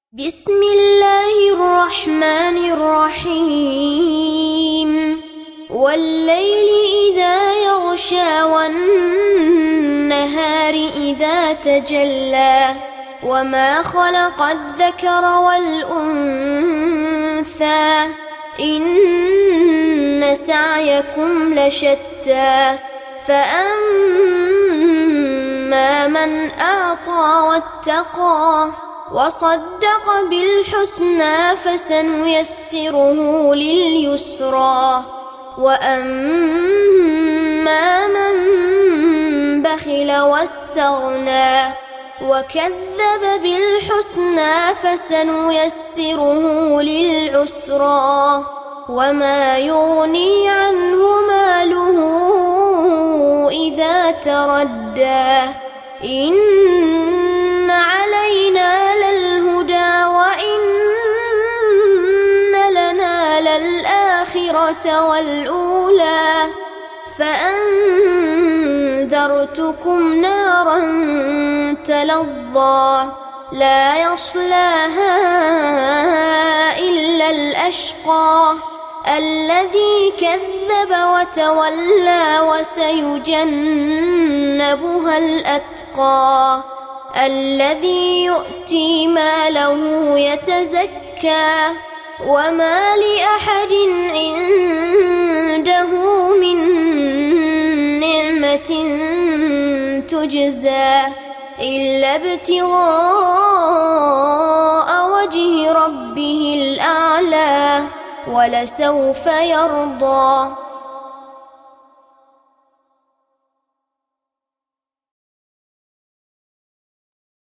بسم الله الرحمن الرحيم والليل إذا يغشى والنهار إذا تجلى وما خلق الذكر والأنثى إن سعيكم لشتى فأما من أعطى واتقى وصدق بالحسنى فسنيسره لليسرى وأما من بخل واستغنى وكذب بالحسنى فسنيسره للعسرى وما يغني عنه ماله إذا تردى إن علينا للهدى وإن لنا للآخرة والأولى فأنذرتكم نارا تلظى لا يصلاها إلا الأشقى الذي كذب وتولى وسيجنبها الأتقى الذي يؤتي ماله يتزكى وما لأحد عنده من نعمة تجزى إلا ابتغاء وجه ربه الأعلى ولسوف يرضى.